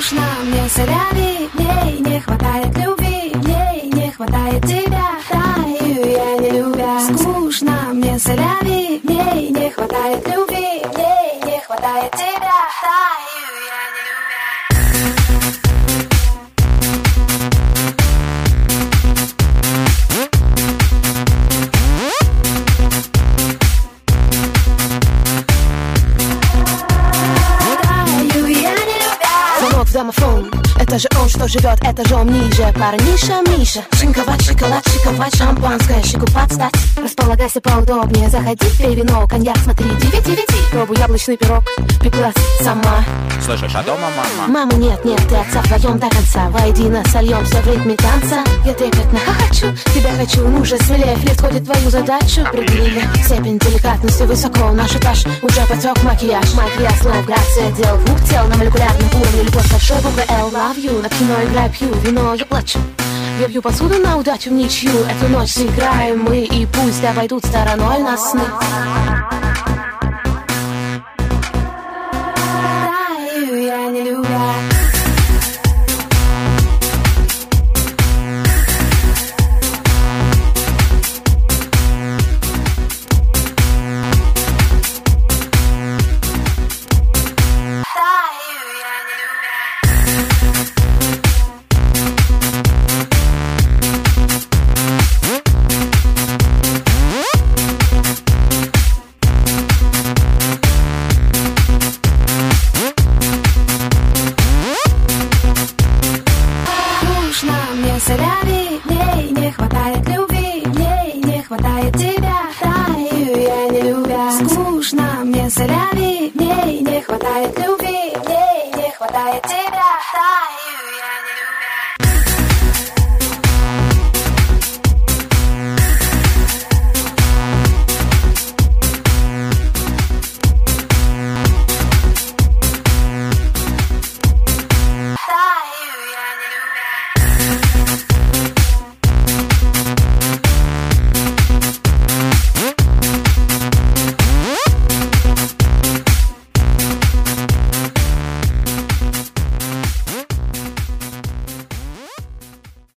Скучно мне соляви, в ней не хватает любви, в ней не хватает тебя, таю я не любя. Скучно мне соляви, в ней не хватает любви, в ней не хватает тебя, таю я не любя. Звонок в домофон. Это же он, что живет этажом ниже. Парниша, Миша. Шинковать, шоколад, шиковать, шампанское, щеку подстать. Располагайся поудобнее, заходи, пей вино, коньяк, смотри, диви. Пробуй яблочный пирог, пеклась сама. Слышишь, а дома мама? Мамы нет, ты отца вдвоем до конца. Воедино сольемся в ритме танца. Я трепетно хохочу, тебя хочу, ну же смелее. Флирт входит в твою задачу. Определили степень деликатности высоко. Наш этаж уже потек макияж. Макияж слов, грация дел, двух тел на молекулярном уровне. Любовь большой буквы L, love you. На кино играю, пью вино, я плачу. Я бью посуду на удачу в ничью. Эту ночь сыграем мы, и пусть обойдут стороной нас сны. Таю я не любя. Соляви, в ней не хватает любви, в ней не хватает тебя, таю я не любя. Скучно мне соляви, в ней не хватает любви, в ней не хватает тебя, таю я не любя.